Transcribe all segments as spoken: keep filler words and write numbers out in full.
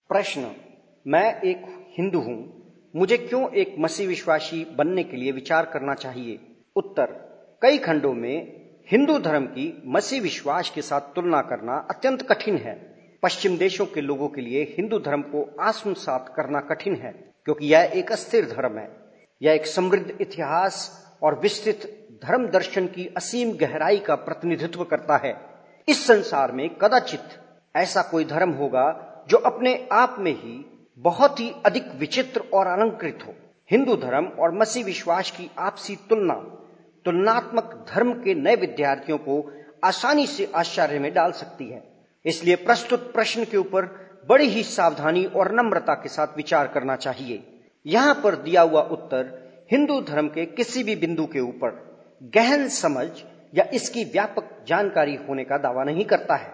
प्रश्न, मैं एक हिंदू हूं, मुझे क्यों एक मसीह विश्वासी बनने के लिए विचार करना चाहिए? उत्तर, कई खंडों में हिंदू धर्म की मसीह विश्वास के साथ तुलना करना अत्यंत कठिन है। पश्चिम देशों के लोगों के लिए हिंदू धर्म को आत्मसात करना कठिन है, क्योंकि यह एक अस्थिर धर्म है। यह एक समृद्ध इतिहास और विस्तृत धर्म दर्शन की असीम गहराई का प्रतिनिधित्व करता है। इस संसार में कदाचित ऐसा कोई धर्म होगा जो अपने आप में ही बहुत ही अधिक विचित्र और अलंकृत हो। हिंदू धर्म और मसीह विश्वास की आपसी तुलना तुलनात्मक धर्म के नए विद्यार्थियों को आसानी से आश्चर्य में डाल सकती है। इसलिए प्रस्तुत प्रश्न के ऊपर बड़ी ही सावधानी और नम्रता के साथ विचार करना चाहिए। यहां पर दिया हुआ उत्तर हिंदू धर्म के किसी भी बिंदु के ऊपर गहन समझ या इसकी व्यापक जानकारी होने का दावा नहीं करता है।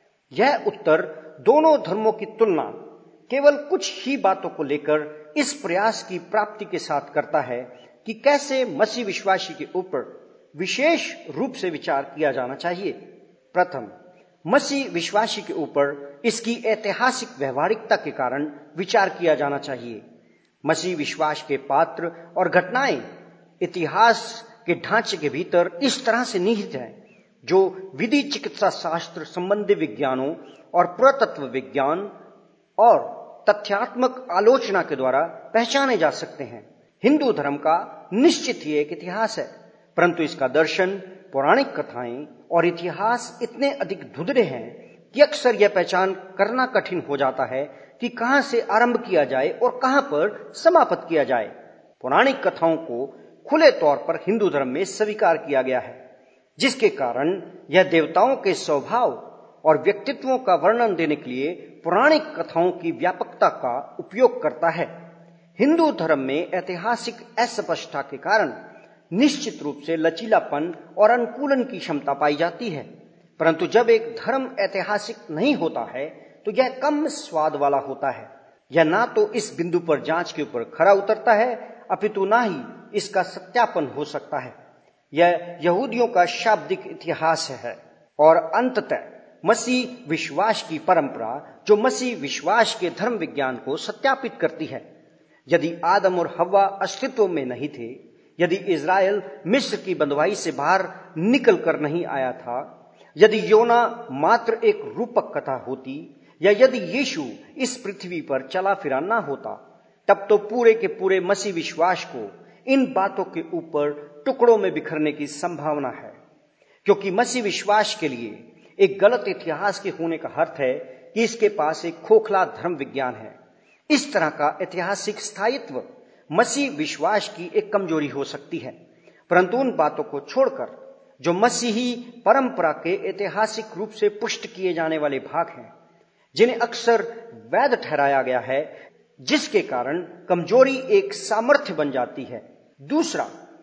यह उत्तर दोनों धर्मों की तुलना केवल कुछ ही बातों को लेकर इस प्रयास की प्राप्ति के साथ करता है कि कैसे मसीह विश्वासी के ऊपर विशेष रूप से विचार किया जाना चाहिए। प्रथम, मसीह विश्वासी के ऊपर इसकी ऐतिहासिक व्यवहारिकता के कारण विचार किया जाना चाहिए। मसीह विश्वास के पात्र और घटनाएं इतिहास के ढांचे के भीतर इस तरह से निहित हैं, जो विधि चिकित्सा शास्त्र संबंधी विज्ञानों और पुरातत्व विज्ञान और तथ्यात्मक आलोचना के द्वारा पहचाने जा सकते हैं। हिंदू धर्म का निश्चित ही एक इतिहास है, परंतु इसका दर्शन, पौराणिक कथाएं और इतिहास इतने अधिक धुंधले हैं कि अक्सर यह पहचान करना कठिन हो जाता है कि कहां से आरंभ किया जाए और कहां पर समाप्त किया जाए। पौराणिक कथाओं को खुले तौर पर हिंदू धर्म में स्वीकार किया गया है, जिसके कारण यह देवताओं के स्वभाव और व्यक्तित्वों का वर्णन देने के लिए पौराणिक कथाओं की व्यापकता का उपयोग करता है। हिंदू धर्म में ऐतिहासिक अस्पष्टता के कारण निश्चित रूप से लचीलापन और अनुकूलन की क्षमता पाई जाती है, परंतु जब एक धर्म ऐतिहासिक नहीं होता है तो यह कम स्वाद वाला होता है। यह ना तो इस बिंदु पर जांच के ऊपर खरा उतरता है, अपितु ना ही इसका सत्यापन हो सकता है। यह यहूदियों का शाब्दिक इतिहास है और अंततः मसीह विश्वास की परंपरा, जो मसीह विश्वास के धर्म विज्ञान को सत्यापित करती है। यदि आदम और हव्वा अस्तित्व में नहीं थे, यदि इज़राइल मिस्र की बंधुआई से बाहर निकल कर नहीं आया था, यदि योना मात्र एक रूपक कथा होती, या यदि यीशु इस पृथ्वी पर चला फिरा ना होता, तब तो पूरे के पूरे मसीह विश्वास को इन बातों के ऊपर टुकड़ों में बिखरने की संभावना है। क्योंकि मसीह विश्वास के लिए एक गलत इतिहास के होने का अर्थ है कि इसके पास एक खोखला धर्म विज्ञान है। इस तरह का ऐतिहासिक स्थायित्व मसीह विश्वास की एक कमजोरी हो सकती है, परंतु उन बातों को छोड़कर जो मसीही परंपरा के ऐतिहासिक रूप से पुष्ट किए जाने वाले भाग हैं, जिन्हें अक्सर वैध ठहराया गया है, जिसके कारण कमजोरी एक सामर्थ्य बन जाती है। दूसरा,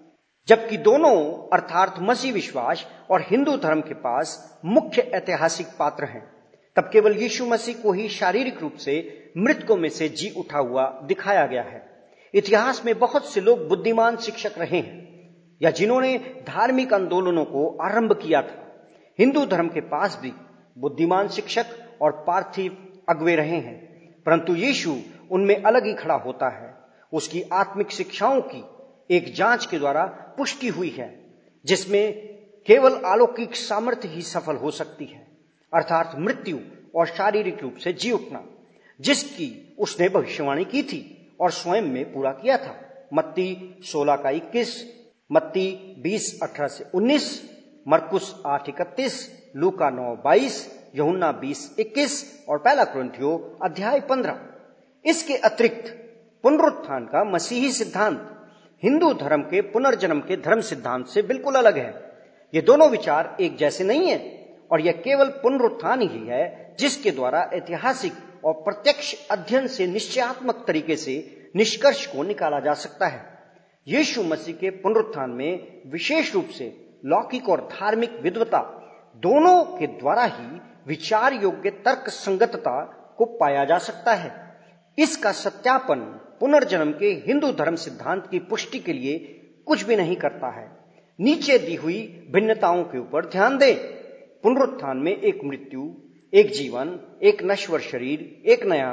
जबकि दोनों अर्थात मसीह विश्वास और हिंदू धर्म के पास मुख्य ऐतिहासिक पात्र हैं, तब केवल यीशु मसीह को ही शारीरिक रूप से मृतकों में से जी उठा हुआ दिखाया गया है। इतिहास में बहुत से लोग बुद्धिमान शिक्षक रहे हैं या जिन्होंने धार्मिक आंदोलनों को आरंभ किया था। हिंदू धर्म के पास भी बुद्धिमान शिक्षक और पार्थिव अगुवे रहे हैं, परंतु यीशु उनमें अलग ही खड़ा होता है। उसकी आत्मिक शिक्षाओं की एक जांच के द्वारा पुष्टि हुई है, जिसमें केवल अलौकिक सामर्थ्य ही सफल हो सकती है, अर्थात मृत्यु और शारीरिक रूप से जी उठना, जिसकी उसने भविष्यवाणी की थी और स्वयं में पूरा किया था। मत्ती सोलह का इक्कीस, मत्ती बीस अठारह से उन्नीस, मरकुस आठ इकतीस, लूका नौ बाईस, यूहन्ना बीस इक्कीस और पहला कुरिन्थियों अध्याय पंद्रह। इसके अतिरिक्त पुनरुत्थान का मसीही सिद्धांत हिंदू धर्म के पुनर्जन्म के धर्म सिद्धांत से बिल्कुल अलग है। ये दोनों विचार एक जैसे नहीं है, और यह केवल पुनरुत्थान ही है जिसके द्वारा ऐतिहासिक और प्रत्यक्ष अध्ययन से निश्चयात्मक तरीके से निष्कर्ष को निकाला जा सकता है। यीशु मसीह के पुनरुत्थान में विशेष रूप से लौकिक और धार्मिक विद्वता दोनों के द्वारा ही विचार योग्य तर्क संगतता को पाया जा सकता है। इसका सत्यापन पुनर्जन्म के हिंदू धर्म सिद्धांत की पुष्टि के लिए कुछ भी नहीं करता है। नीचे दी हुई भिन्नताओं के ऊपर ध्यान दें। पुनरुत्थान में एक मृत्यु, एक जीवन, एक नश्वर शरीर, एक नया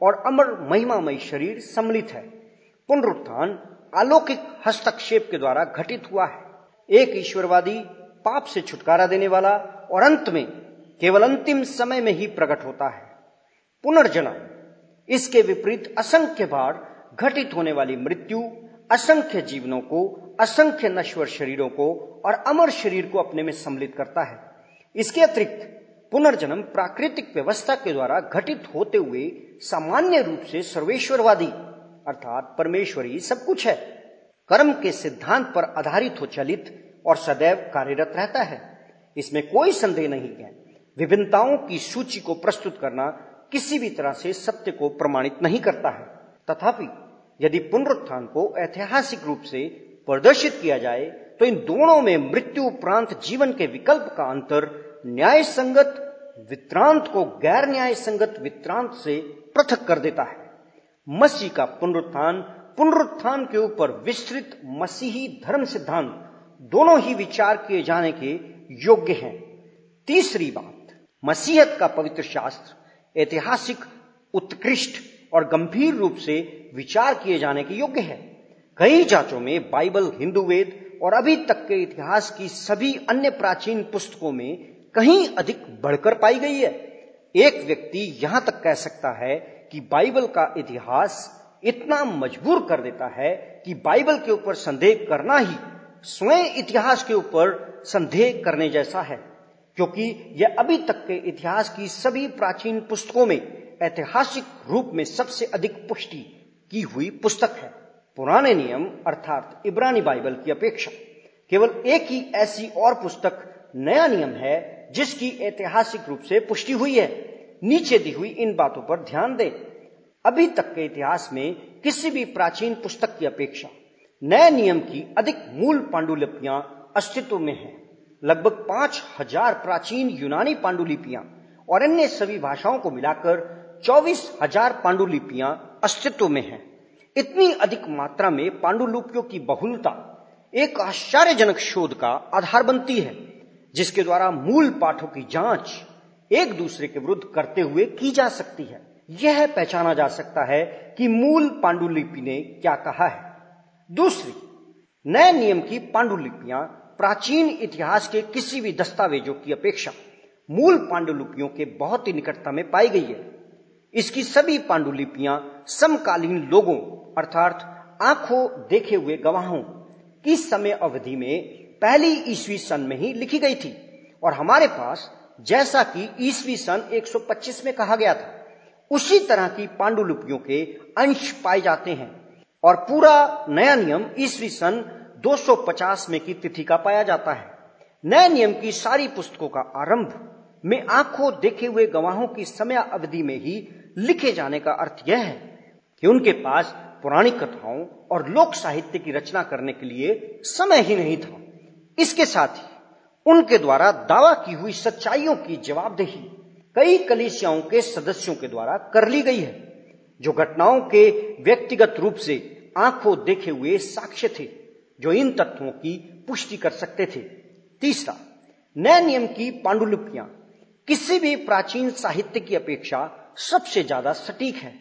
और अमर महिमामय शरीर सम्मिलित है। पुनरुत्थान अलौकिक हस्तक्षेप के द्वारा घटित हुआ है। एक ईश्वरवादी, पाप से छुटकारा देने वाला और अंत में केवल अंतिम समय में ही प्रकट होता है। पुनर्जन्म, इसके विपरीत असंख्य बार घटित होने वाली मृत्यु, असंख्य जीवनों को, असंख्य नश्वर शरीरों को और अमर शरीर को अपने में सम्मिलित करता है। इसके अतिरिक्त पुनर्जन्म प्राकृतिक व्यवस्था के द्वारा घटित होते हुए सामान्य रूप से सर्वेश्वरवादी अर्थात परमेश्वरी सब कुछ है, कर्म के सिद्धांत पर आधारित हो चलित और सदैव कार्यरत रहता है। इसमें कोई संदेह नहीं है। विभिन्नताओं की सूची को प्रस्तुत करना किसी भी तरह से सत्य को प्रमाणित नहीं करता है। तथापि यदि पुनरुत्थान को ऐतिहासिक रूप से प्रदर्शित किया जाए तो इन दोनों में मृत्यु उपरांत जीवन के विकल्प का अंतर न्याय संगत वित्रांत को गैर न्याय संगत वित्रांत से पृथक कर देता है। मसीह का पुनरुत्थान, पुनरुत्थान के ऊपर विस्तृत मसीही धर्म सिद्धांत दोनों ही विचार किए जाने के योग्य हैं। तीसरी बात, मसीहत का पवित्र शास्त्र ऐतिहासिक, उत्कृष्ट और गंभीर रूप से विचार किए जाने के योग्य है। कई जांचों में बाइबल, हिंदू वेद और अभी तक के इतिहास की सभी अन्य प्राचीन पुस्तकों में कहीं अधिक बढ़कर पाई गई है। एक व्यक्ति यहां तक कह सकता है कि बाइबल का इतिहास इतना मजबूर कर देता है कि बाइबल के ऊपर संदेह करना ही स्वयं इतिहास के ऊपर संदेह करने जैसा है, क्योंकि यह अभी तक के इतिहास की सभी प्राचीन पुस्तकों में ऐतिहासिक रूप में सबसे अधिक पुष्टि की हुई पुस्तक है। पुराने नियम अर्थात इब्रानी बाइबल की अपेक्षा केवल एक ही ऐसी और पुस्तक नया नियम है जिसकी ऐतिहासिक रूप से पुष्टि हुई है। नीचे दी हुई इन बातों पर ध्यान दें। अभी तक के इतिहास में किसी भी प्राचीन पुस्तक की अपेक्षा नए नियम की अधिक मूल पांडुलिपियां अस्तित्व में हैं। लगभग पांच हजार प्राचीन यूनानी पांडुलिपियां और अन्य सभी भाषाओं को मिलाकर चौबीस हजार पांडुलिपियां अस्तित्व में हैं। इतनी अधिक मात्रा में पांडुलिपियों की बहुलता एक आश्चर्यजनक शोध का आधार बनती है, जिसके द्वारा मूल पाठों की जांच एक दूसरे के विरुद्ध करते हुए की जा सकती है। यह पहचाना जा सकता है कि मूल पांडुलिपि ने क्या कहा है। दूसरी, नए नियम की पांडुलिपियां प्राचीन इतिहास के किसी भी दस्तावेजों की अपेक्षा मूल पांडुलिपियों के बहुत ही निकटता में पाई गई है। इसकी सभी पांडुलिपियां समकालीन लोगों अर्थात आंखों देखे हुए गवाहों की समय अवधि में पहली ईस्वी सन में ही लिखी गई थी और हमारे पास, जैसा कि ईस्वी सन एक सौ पच्चीस में कहा गया था, उसी तरह की पांडुलिपियों के अंश पाए जाते हैं और पूरा नया नियम ईस्वी सन दो सौ पचास में की तिथि का पाया जाता है। नए नियम की सारी पुस्तकों का आरंभ में आंखों देखे हुए गवाहों की समय अवधि में ही लिखे जाने का अर्थ यह है कि उनके पास पुरानी कथाओं और लोक साहित्य की रचना करने के लिए समय ही नहीं था। इसके साथ ही उनके द्वारा दावा की हुई सच्चाइयों की जवाबदेही कई कलीसियाओं के सदस्यों के द्वारा कर ली गई है, जो घटनाओं के व्यक्तिगत रूप से आंखों देखे हुए साक्ष्य थे, जो इन तथ्यों की पुष्टि कर सकते थे। तीसरा, नए नियम की पांडुलिपियां किसी भी प्राचीन साहित्य की अपेक्षा सबसे ज्यादा सटीक है।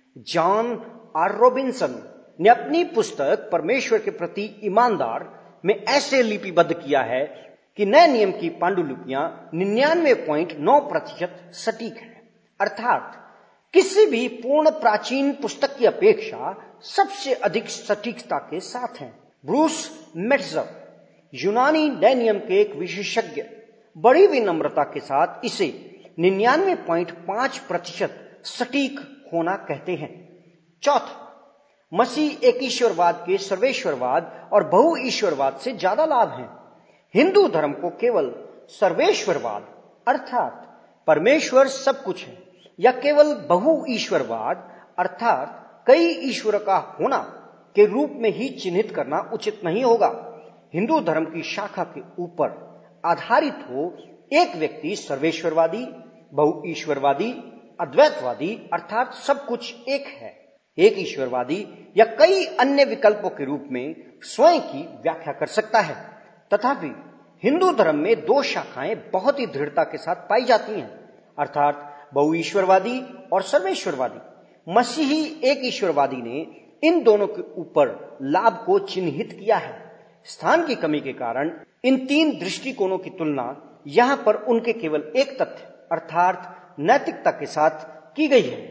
जॉन आर रॉबिन्सन ने अपनी पुस्तक परमेश्वर के प्रति ईमानदार में ऐसे लिपिबद्ध किया है कि नए नियम की पांडुलिपियां निन्यानवे पॉइंट नौ प्रतिशत सटीक है, अर्थात किसी भी पूर्ण प्राचीन पुस्तक की अपेक्षा सबसे अधिक सटीकता के साथ हैं। ब्रूस मेट्जर, यूनानी नए नियम के एक विशेषज्ञ, बड़ी विनम्रता के साथ इसे निन्यानवे पॉइंट पांच प्रतिशत सटीक होना कहते हैं। चौथा, मसीह एक ईश्वरवाद के सर्वेश्वरवाद और बहु ईश्वरवाद से ज्यादा लाभ हैं। हिंदू धर्म को केवल सर्वेश्वरवाद अर्थात परमेश्वर सब कुछ है या केवल बहु ईश्वरवाद अर्थात कई ईश्वर का होना के रूप में ही चिन्हित करना उचित नहीं होगा। हिंदू धर्म की शाखा के ऊपर आधारित हो एक व्यक्ति सर्वेश्वरवादी, बहु ईश्वरवादी, अद्वैतवादी अर्थात सब कुछ एक है, एक ईश्वरवादी या कई अन्य विकल्पों के रूप में स्वयं की व्याख्या कर सकता है। तथापि हिंदू धर्म में दो शाखाएं बहुत ही दृढ़ता के साथ पाई जाती हैं, अर्थात बहु ईश्वरवादी और सर्वेश्वरवादी। मसीही एक ईश्वरवादी ने इन दोनों के ऊपर लाभ को चिन्हित किया है। स्थान की कमी के कारण इन तीन दृष्टिकोणों की तुलना यहां पर उनके केवल एक तथ्य अर्थात नैतिकता के साथ की गई है।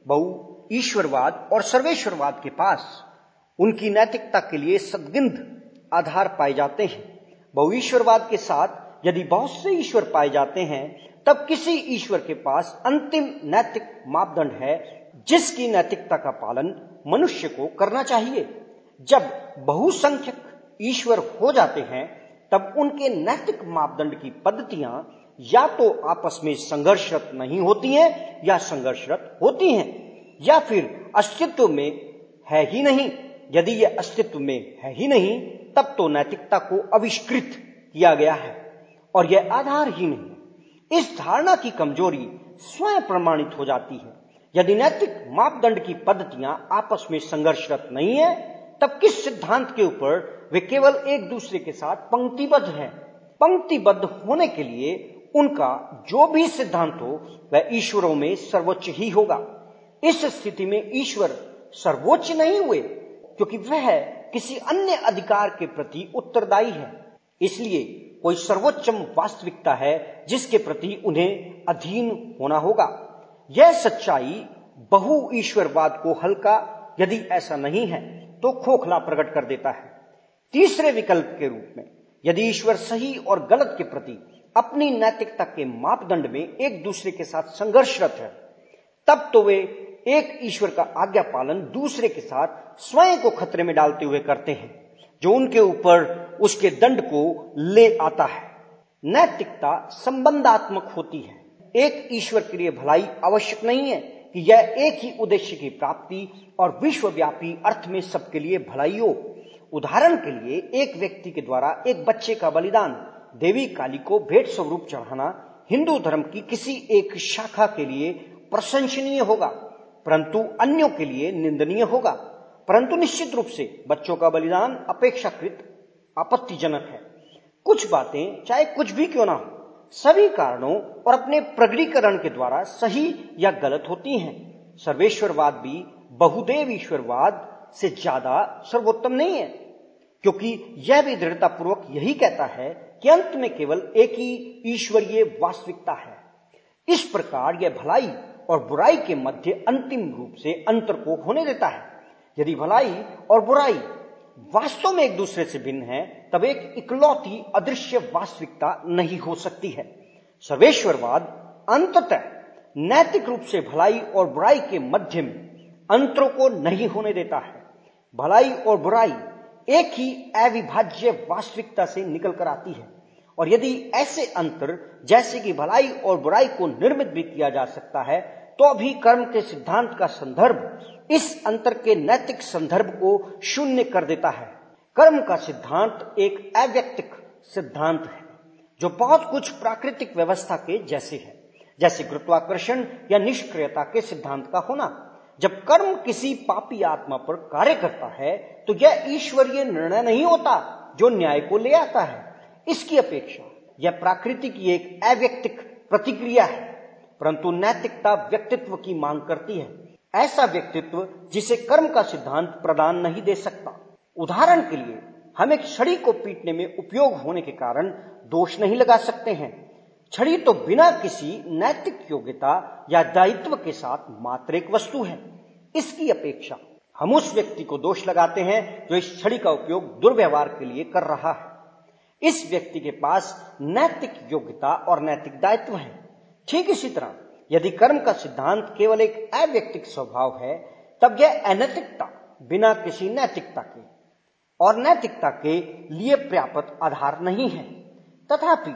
बहु ईश्वरवाद और सर्वेश्वरवाद के पास उनकी नैतिकता के लिए सद्गंध आधार पाए जाते हैं। बहु ईश्वरवाद के साथ यदि बहुत से ईश्वर पाए जाते हैं, तब किसी ईश्वर के पास अंतिम नैतिक मापदंड है जिसकी नैतिकता का पालन मनुष्य को करना चाहिए। जब बहुसंख्यक ईश्वर हो जाते हैं, तब उनके नैतिक मापदंड की पद्धतियां या तो आपस में संघर्षरत नहीं होती हैं या संघर्षरत होती हैं, या फिर अस्तित्व में है ही नहीं। यदि यह अस्तित्व में है ही नहीं, तब तो नैतिकता को आविष्कृत किया गया है और यह आधारहीन है। इस धारणा की कमजोरी स्वयं प्रमाणित हो जाती है। यदि नैतिक मापदंड की पद्धतियां आपस में संघर्षरत नहीं है, तब किस सिद्धांत के ऊपर वे केवल एक दूसरे के साथ पंक्तिबद्ध हैं। पंक्तिबद्ध होने के लिए उनका जो भी सिद्धांत हो वह ईश्वरों में सर्वोच्च ही होगा। इस स्थिति में ईश्वर सर्वोच्च नहीं हुए, क्योंकि वह किसी अन्य अधिकार के प्रति उत्तरदायी है। इसलिए कोई सर्वोच्चम वास्तविकता है जिसके प्रति उन्हें अधीन होना होगा। यह सच्चाई बहु ईश्वरवाद को हल्का, यदि ऐसा नहीं है तो खोखला प्रकट कर देता है। तीसरे विकल्प के रूप में, यदि ईश्वर सही और गलत के प्रति अपनी नैतिकता के मापदंड में एक दूसरे के साथ संघर्षरत है, तब तो वे एक ईश्वर का आज्ञा पालन दूसरे के साथ स्वयं को खतरे में डालते हुए करते हैं, जो उनके ऊपर उसके दंड को ले आता है। नैतिकता संबंधात्मक होती है। एक ईश्वर के लिए भलाई आवश्यक नहीं है कि यह एक ही उद्देश्य की प्राप्ति और विश्वव्यापी अर्थ में सबके लिए भलाई हो। उदाहरण के लिए, एक व्यक्ति के द्वारा एक बच्चे का बलिदान देवी काली को भेंट स्वरूप चढ़ाना हिंदू धर्म की किसी एक शाखा के लिए प्रशंसनीय होगा, परंतु अन्यों के लिए निंदनीय होगा। परंतु निश्चित रूप से बच्चों का बलिदान अपेक्षाकृत आपत्तिजनक है। कुछ बातें चाहे कुछ भी क्यों ना हो, सभी कारणों और अपने प्रगटीकरण के द्वारा सही या गलत होती हैं। सर्वेश्वरवाद भी बहुदेव ईश्वरवाद से ज्यादा सर्वोत्तम नहीं है, क्योंकि यह भी दृढ़तापूर्वक यही कहता है कि अंत में केवल एक ही ईश्वरीय वास्तविकता है। इस प्रकार यह भलाई और बुराई के मध्य अंतिम रूप से अंतर को होने देता है। यदि भलाई और बुराई वास्तव में एक दूसरे से भिन्न है, तब एक इकलौती अदृश्य वास्तविकता नहीं हो सकती है। सर्वेश्वरवाद अंततः नैतिक रूप से भलाई और बुराई के मध्य में अंतरों को नहीं होने देता है। भलाई और बुराई एक ही अविभाज्य वास्तविकता से निकल कर आती है, और यदि ऐसे अंतर जैसे कि भलाई और बुराई को निर्मित भी किया जा सकता है, तो अभी कर्म के सिद्धांत का संदर्भ इस अंतर के नैतिक संदर्भ को शून्य कर देता है। कर्म का सिद्धांत एक अव्यक्तिक सिद्धांत है जो बहुत कुछ प्राकृतिक व्यवस्था के जैसे है, जैसे गुरुत्वाकर्षण या निष्क्रियता के सिद्धांत का होना। जब कर्म किसी पापी आत्मा पर कार्य करता है, तो यह ईश्वरीय निर्णय नहीं होता जो न्याय को ले आता है। इसकी अपेक्षा यह प्रकृति की एक अव्यक्तिक प्रतिक्रिया है, परंतु नैतिकता व्यक्तित्व की मांग करती है, ऐसा व्यक्तित्व जिसे कर्म का सिद्धांत प्रदान नहीं दे सकता। उदाहरण के लिए, हम एक छड़ी को पीटने में उपयोग होने के कारण दोष नहीं लगा सकते हैं। छड़ी तो बिना किसी नैतिक योग्यता या दायित्व के साथ मात्र एक वस्तु है। इसकी अपेक्षा हम उस व्यक्ति को दोष लगाते हैं जो इस छड़ी का उपयोग दुर्व्यवहार के लिए कर रहा है। इस व्यक्ति के पास नैतिक योग्यता और नैतिक दायित्व है। ठीक इसी तरह, यदि कर्म का सिद्धांत केवल एक अव्यक्तिक स्वभाव है, तब यह अनैतिकता बिना किसी नैतिकता के और नैतिकता के लिए पर्याप्त आधार नहीं है। तथापि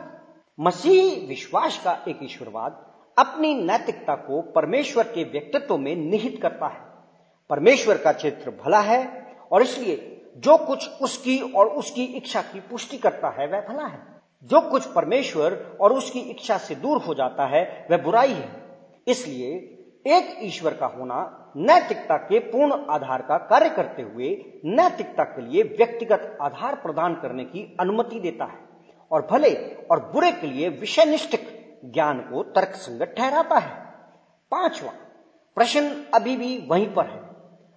मसीही विश्वास का एक ईश्वरवाद अपनी नैतिकता को परमेश्वर के व्यक्तित्व में निहित करता है। परमेश्वर का चरित्र भला है, और इसलिए जो कुछ उसकी और उसकी इच्छा की पुष्टि करता है वह भला है। जो कुछ परमेश्वर और उसकी इच्छा से दूर हो जाता है वह बुराई है। इसलिए एक ईश्वर का होना नैतिकता के पूर्ण आधार का कार्य करते हुए नैतिकता के लिए व्यक्तिगत आधार प्रदान करने की अनुमति देता है, और भले और बुरे के लिए विषयनिष्ठ ज्ञान को तर्कसंगत ठहराता है। पांचवा, प्रश्न अभी भी वहीं पर है,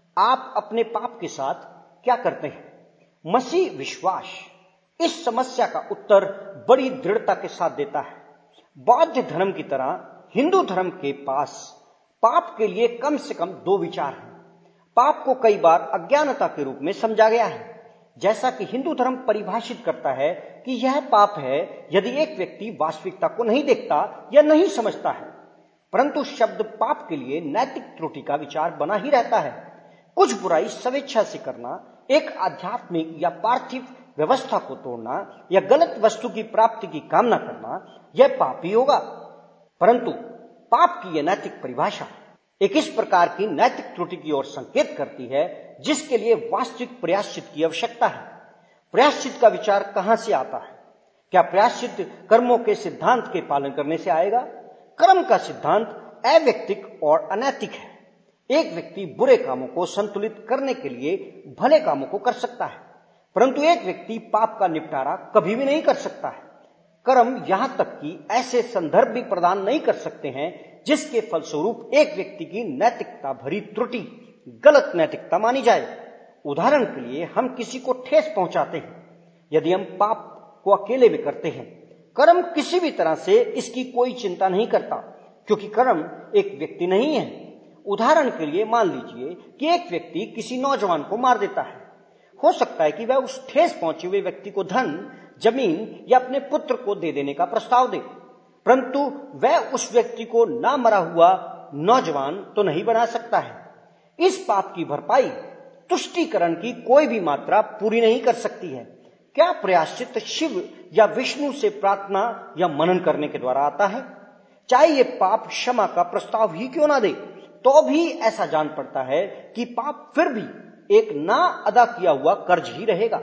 आप अपने पाप के साथ क्या करते हैं? मसीह विश्वास इस समस्या का उत्तर बड़ी दृढ़ता के साथ देता है। बौद्ध धर्म की तरह हिंदू धर्म के पास पाप के लिए कम से कम दो विचार हैं। पाप को कई बार अज्ञानता के रूप में समझा गया है। जैसा कि हिंदू धर्म परिभाषित करता है कि यह पाप है यदि एक व्यक्ति वास्तविकता को नहीं देखता या नहीं समझता है, परंतु शब्द पाप के लिए नैतिक त्रुटि का विचार बना ही रहता है। कुछ बुराई स्वेच्छा से करना, एक आध्यात्मिक या पार्थिव व्यवस्था को तोड़ना या गलत वस्तु की प्राप्ति की कामना करना, यह पाप ही होगा। परंतु पाप की यह नैतिक परिभाषा एक इस प्रकार की नैतिक त्रुटि की ओर संकेत करती है जिसके लिए वास्तविक प्रायश्चित की आवश्यकता है। प्रायश्चित का विचार कहां से आता है? क्या प्रायश्चित कर्मों के सिद्धांत के पालन करने से आएगा? कर्म का सिद्धांत अवैयक्तिक और अनैतिक है। एक व्यक्ति बुरे कामों को संतुलित करने के लिए भले कामों को कर सकता है, परंतु एक व्यक्ति पाप का निपटारा कभी भी नहीं कर सकता है। कर्म यहां तक कि ऐसे संदर्भ भी प्रदान नहीं कर सकते हैं जिसके फलस्वरूप एक व्यक्ति की नैतिकता भरी त्रुटि गलत नैतिकता मानी जाए। उदाहरण के लिए, हम किसी को ठेस पहुंचाते हैं। यदि हम पाप को अकेले में करते हैं, कर्म किसी भी तरह से इसकी कोई चिंता नहीं करता, क्योंकि कर्म एक व्यक्ति नहीं है। उदाहरण के लिए मान लीजिए कि एक व्यक्ति किसी नौजवान को मार देता है। हो सकता है कि वह उस ठेस पहुंचे हुए व्यक्ति को धन, जमीन या अपने पुत्र को दे देने का प्रस्ताव दे, परंतु वह उस व्यक्ति को ना मरा हुआ नौजवान तो नहीं बना सकता है। इस पाप की भरपाई तुष्टीकरण की कोई भी मात्रा पूरी नहीं कर सकती है। क्या प्रायश्चित शिव या विष्णु से प्रार्थना या मनन करने के द्वारा आता है? चाहे ये पाप क्षमा का प्रस्ताव ही क्यों ना दे, तो भी ऐसा जान पड़ता है कि पाप फिर भी एक ना अदा किया हुआ कर्ज ही रहेगा।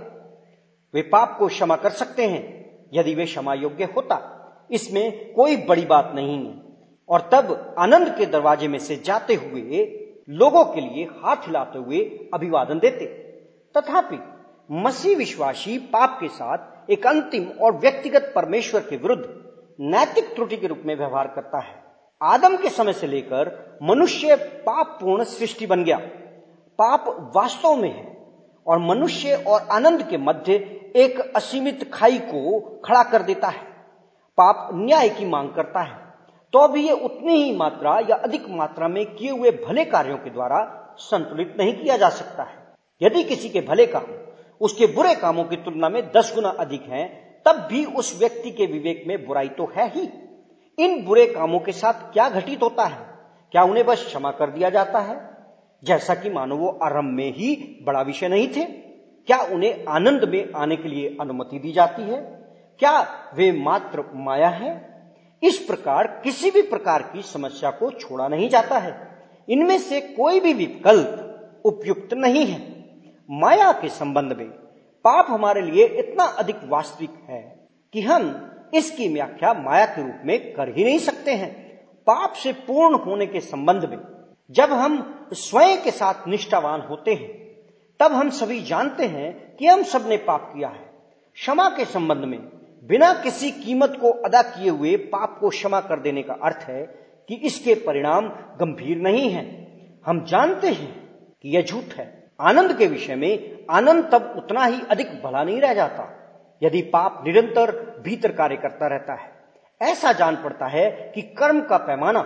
वे पाप को क्षमा कर सकते हैं यदि वे क्षमा योग्य होता, इसमें कोई बड़ी बात नहीं है। और तब आनंद के दरवाजे में से जाते हुए लोगों के लिए हाथ हिलाते हुए अभिवादन देते। तथापि मसीह विश्वासी पाप के साथ एक अंतिम और व्यक्तिगत परमेश्वर के विरुद्ध नैतिक त्रुटि के रूप में व्यवहार करता है। आदम के समय से लेकर मनुष्य पापपूर्ण सृष्टि बन गया। पाप वास्तव में है और मनुष्य और आनंद के मध्य एक असीमित खाई को खड़ा कर देता है। पाप न्याय की मांग करता है, तो भी यह उतनी ही मात्रा या अधिक मात्रा में किए हुए भले कार्यों के द्वारा संतुलित नहीं किया जा सकता है। यदि किसी के भले काम उसके बुरे कामों की तुलना में दस गुना अधिक हैं, तब भी उस व्यक्ति के विवेक में बुराई तो है ही। इन बुरे कामों के साथ क्या घटित होता है? क्या उन्हें बस क्षमा कर दिया जाता है, जैसा कि मानो वो आरंभ में ही बड़ा विषय नहीं थे? क्या उन्हें आनंद में आने के लिए अनुमति दी जाती है? क्या वे मात्र माया है? इस प्रकार किसी भी प्रकार की समस्या को छोड़ा नहीं जाता है। इनमें से कोई भी विकल्प उपयुक्त नहीं है। माया के संबंध में पाप हमारे लिए इतना अधिक वास्तविक है कि हम इसकी व्याख्या माया के रूप में कर ही नहीं सकते हैं। पाप से पूर्ण होने के संबंध में जब हम स्वयं के साथ निष्ठावान होते हैं, तब हम सभी जानते हैं कि हम सब ने पाप किया है। क्षमा के संबंध में बिना किसी कीमत को अदा किए हुए पाप को क्षमा कर देने का अर्थ है कि इसके परिणाम गंभीर नहीं हैं। हम जानते हैं कि यह झूठ है। आनंद के विषय में आनंद तब उतना ही अधिक भला नहीं रह जाता यदि पाप निरंतर भीतर कार्य करता रहता है। ऐसा जान पड़ता है कि कर्म का पैमाना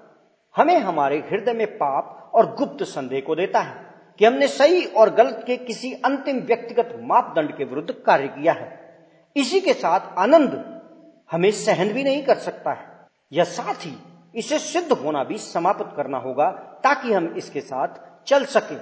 हमें हमारे हृदय में पाप और गुप्त संदेह को देता है कि हमने सही और गलत के किसी अंतिम व्यक्तिगत मापदंड के विरुद्ध कार्य किया है। इसी के साथ आनंद हमें सहन भी नहीं कर सकता है, या साथ ही इसे सिद्ध होना भी समाप्त करना होगा ताकि हम इसके साथ चल सकें।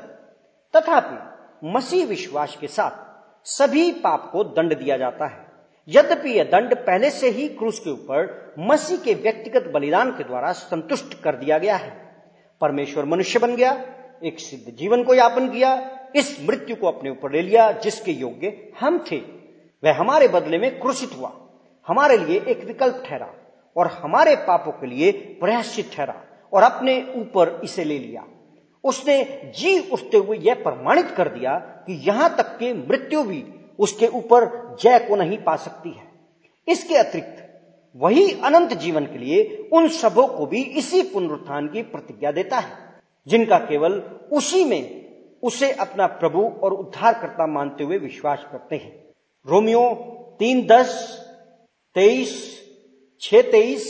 तथापि मसीह विश्वास के साथ सभी पाप को दंड दिया जाता है। यद्यपि यह दंड पहले से ही क्रूस के ऊपर मसीह के व्यक्तिगत बलिदान के द्वारा संतुष्ट कर दिया गया है। परमेश्वर मनुष्य बन गया, एक सिद्ध जीवन को यापन किया, इस मृत्यु को अपने ऊपर ले लिया जिसके योग्य हम थे। वह हमारे बदले में क्रूसित हुआ, हमारे लिए एक विकल्प ठहरा और हमारे पापों के लिए प्रायश्चित ठहरा और अपने ऊपर इसे ले लिया। उसने जी उठते हुए यह प्रमाणित कर दिया कि यहां तक कि मृत्यु भी उसके ऊपर जय को नहीं पा सकती है। इसके अतिरिक्त वही अनंत जीवन के लिए उन सबों को भी इसी पुनरुत्थान की प्रतिज्ञा देता है। जिनका केवल उसी में उसे अपना प्रभु और उद्धारकर्ता मानते हुए विश्वास करते हैं। रोमियो तीन दस, तेईस, छह तेईस,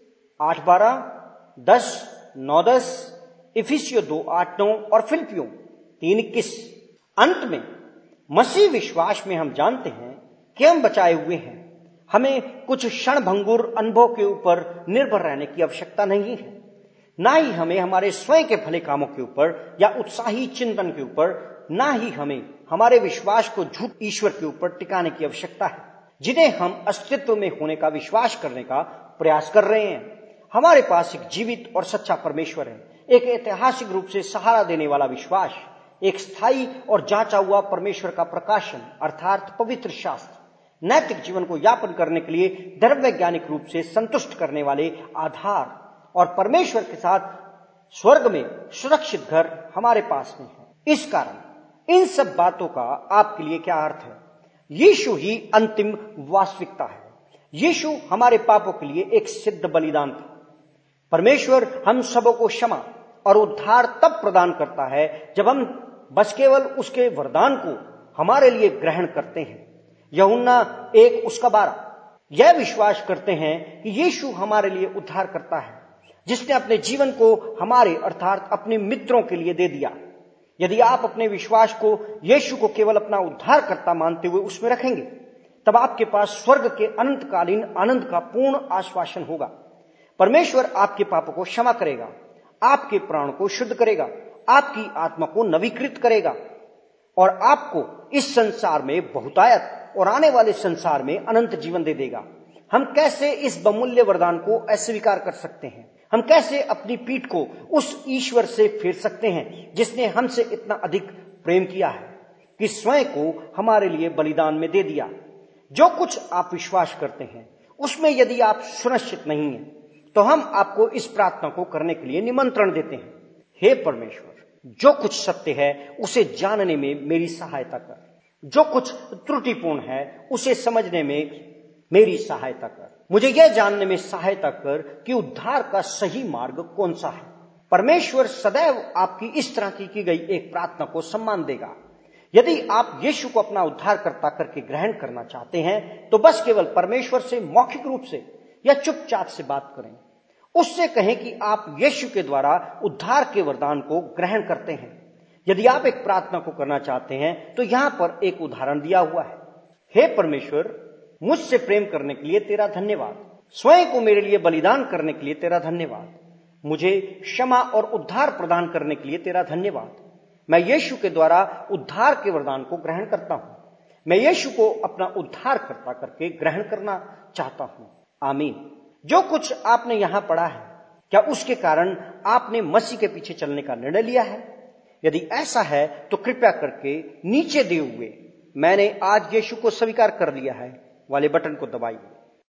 आठ बारह, दस नौ दस, इफिसियो दो आठ नौ और फिलिपियों तीन इक्कीस। अंत में मसीह विश्वास में हम जानते हैं कि हम बचाए हुए हैं। हमें कुछ क्षणभंगुर अनुभव के ऊपर निर्भर रहने की आवश्यकता नहीं है, ना ही हमें हमारे स्वयं के भले कामों के ऊपर या उत्साही चिंतन के ऊपर, ना ही हमें हमारे विश्वास को झूठ ईश्वर के ऊपर टिकाने की आवश्यकता है, जिन्हें हम अस्तित्व में होने का विश्वास करने का प्रयास कर रहे हैं। हमारे पास एक जीवित और सच्चा परमेश्वर है, एक ऐतिहासिक रूप से सहारा देने वाला विश्वास, एक स्थायी और जांचा हुआ परमेश्वर का प्रकाशन अर्थात पवित्र शास्त्र, नैतिक जीवन को यापन करने के लिए धर्म वैज्ञानिक रूप से संतुष्ट करने वाले आधार और परमेश्वर के साथ स्वर्ग में सुरक्षित घर हमारे पास में है। इस कारण इन सब बातों का आपके लिए क्या अर्थ है? यीशु ही अंतिम वास्तविकता है। यीशु हमारे पापों के लिए एक सिद्ध बलिदान था। परमेश्वर हम सबों को क्षमा और उद्धार तब प्रदान करता है जब हम बस केवल उसके वरदान को हमारे लिए ग्रहण करते हैं। यूहन्ना एक उसका बारह। यह विश्वास करते हैं कि यीशु हमारे लिए उद्धार करता है, जिसने अपने जीवन को हमारे अर्थात अपने मित्रों के लिए दे दिया। यदि आप अपने विश्वास को यीशु को केवल अपना उद्धारकर्ता मानते हुए उसमें रखेंगे, तब आपके पास स्वर्ग के अनंतकालीन आनंद का पूर्ण आश्वासन होगा। परमेश्वर आपके पापों को क्षमा करेगा, आपके प्राण को शुद्ध करेगा, आपकी आत्मा को नवीकृत करेगा और आपको इस संसार में बहुतायत और आने वाले संसार में अनंत जीवन दे देगा। हम कैसे इस बहुमूल्य वरदान को अस्वीकार कर सकते हैं? हम कैसे अपनी पीठ को उस ईश्वर से फेर सकते हैं जिसने हमसे इतना अधिक प्रेम किया है कि स्वयं को हमारे लिए बलिदान में दे दिया? जो कुछ आप विश्वास करते हैं उसमें यदि आप सुनिश्चित नहीं हैं, तो हम आपको इस प्रार्थना को करने के लिए निमंत्रण देते हैं। हे परमेश्वर, जो कुछ सत्य है उसे जानने में मेरी सहायता कर, जो कुछ त्रुटिपूर्ण है उसे समझने में मेरी सहायता कर। मुझे यह जानने में सहायता कर कि उद्धार का सही मार्ग कौन सा है। परमेश्वर सदैव आपकी इस तरह की की गई एक प्रार्थना को सम्मान देगा। यदि आप यीशु को अपना उद्धारकर्ता करके ग्रहण करना चाहते हैं, तो बस केवल परमेश्वर से मौखिक रूप से या चुपचाप से बात करें। उससे कहें कि आप यीशु के द्वारा उद्धार के वरदान को ग्रहण करते हैं। यदि आप एक प्रार्थना को करना चाहते हैं, तो यहां पर एक उदाहरण दिया हुआ है। हे परमेश्वर, मुझसे प्रेम करने के लिए तेरा धन्यवाद। स्वयं को मेरे लिए बलिदान करने के लिए तेरा धन्यवाद। मुझे क्षमा और उद्धार प्रदान करने के लिए तेरा धन्यवाद। मैं यीशु के द्वारा उद्धार के वरदान को ग्रहण करता हूं। मैं यीशु को अपना उद्धारकर्ता करके ग्रहण करना चाहता हूं। आमीन। जो कुछ आपने यहां पढ़ा है, क्या उसके कारण आपने मसीह के पीछे चलने का निर्णय लिया है? यदि ऐसा है तो कृपया करके नीचे दिए हुए मैंने आज यीशु को स्वीकार कर लिया है वाले बटन को दबाइए।